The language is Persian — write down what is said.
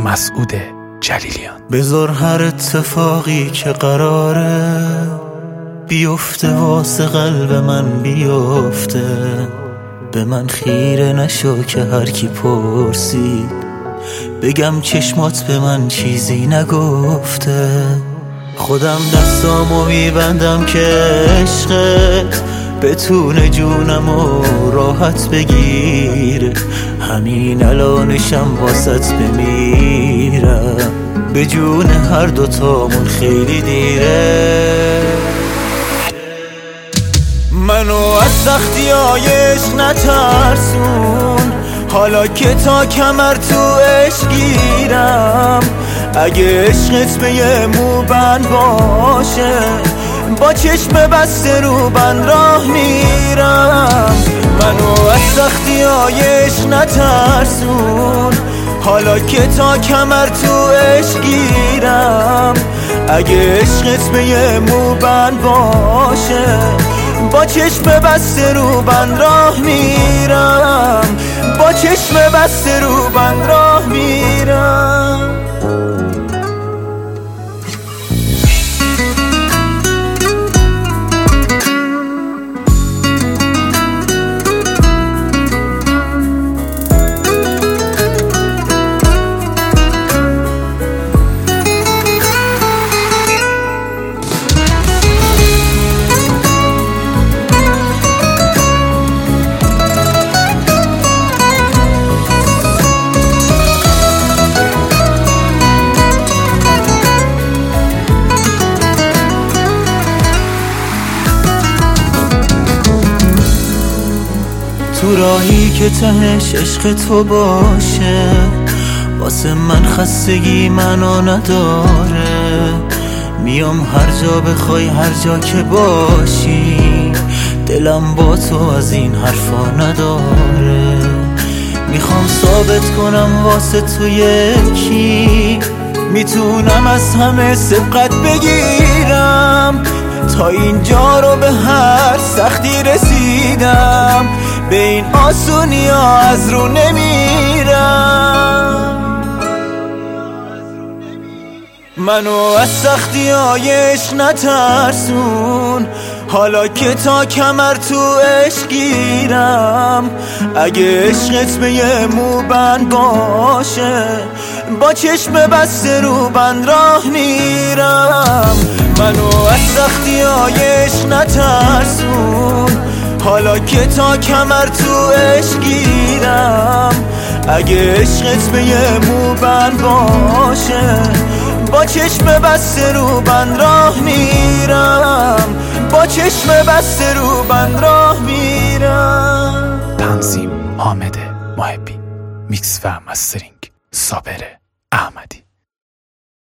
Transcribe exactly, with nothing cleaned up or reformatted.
مسعود جلیلیان. بذار هر اتفاقی که قراره بیفته واسه قلب من بیفته، به من خیره نشو که هر کی پرسید بگم چشمات به من چیزی نگفته. خودم دستامو میبندم که عشقت بتونه جونمو راحت بگیره، همین الانشم واسط بمیرم، به جون هر دوتامون خیلی دیره. منو از سختی های عشق نترسون، حالا که تا کمر تو عشق گیرم، اگه عشقت به یه موبند باشه با چشم بسته رو بند راه میرم. منو از سختی های عشق نترسون، حالا که تا کمر تو عشق گیرم، اگه عشقت به یه موبند باشه با چشم بسته رو بند راه میرم، با چشم بسته رو بند راه میرم. تو راهی که تهش عشق تو باشه، واسه من خستگی منو نداره، میام هر جا بخوای هر جا که باشی، دلم با تو از این حرفا نداره. میخوام ثابت کنم واسه تو یکی، میتونم از همه سبقت بگیرم، تا اینجا رو به هر سختی رسیدم، به این آسونی ها از رو نمیرم. منو از سختی های عشق نترسون، حالا که تا کمر تو عشق گیرم، اگه عشقت به یه موبند باشه با چشم بسته رو بند راه میرم. منو از سختی های عشق نترسون، حالا که تا کمر تو عشق گیرم، اگه عشقت به یه موبند باشه با چشم بسته رو بند راه میرم، با چشم بسته رو بند راه میرم. تنظیم حامد محبی، میکس و مسترینگ صابر احمدی.